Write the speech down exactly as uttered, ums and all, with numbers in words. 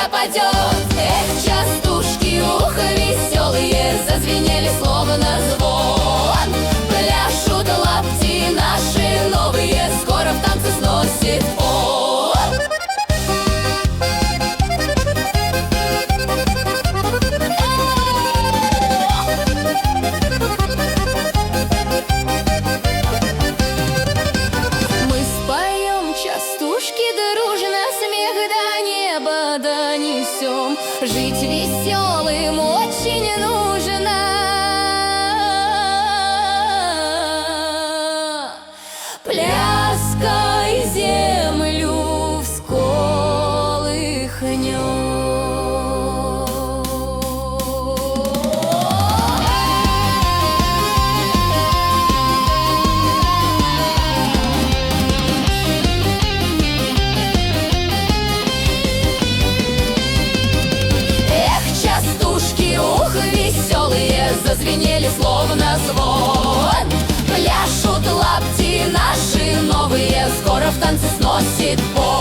пропадет. Эх, частушки, ух, веселые, зазвенели словно звон. Пляшут лапти наши новые, скоро в танце сносит он. Мы споем частушки дружно, смех до неба донесем. Жить веселым очень нужно. Пляской землю всколыхнем. Зазвенели словно звон. Пляшут лапти наши новые, скоро в танце сносит пол.